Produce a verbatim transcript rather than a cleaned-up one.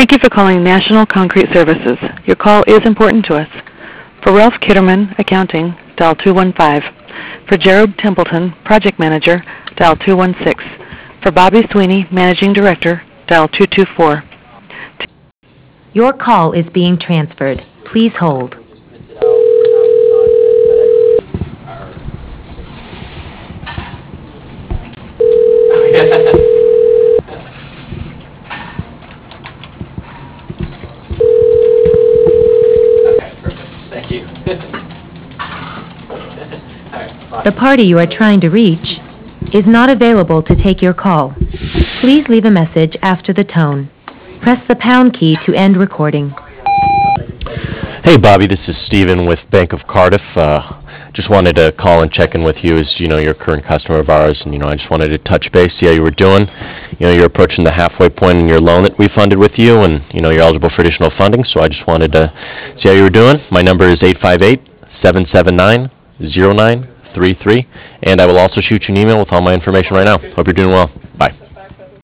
Thank you for calling National Concrete Services. Your call is important to us. For Ralph Kitterman, Accounting, dial two one five. For Jared Templeton, Project Manager, dial two one six. For Bobby Sweeney, Managing Director, dial two two four. Your call is being transferred. Please hold. Thank you. The party you are trying to reach is not available to take your call. Please leave a message after the tone. Press the pound key to end recording. Hey, Bobby, this is Steven with Bank of Cardiff. Uh, just wanted to call and check in with you as, you know, you're a current customer of ours, and, you know, I just wanted to touch base, see how you were doing. You know, you're approaching the halfway point in your loan that we funded with you, and, you know, you're eligible for additional funding, so I just wanted to see how you were doing. My number is eight five eight, seven seven nine, zero nine three three, and I will also shoot you an email with all my information right now. Hope you're doing well. Bye.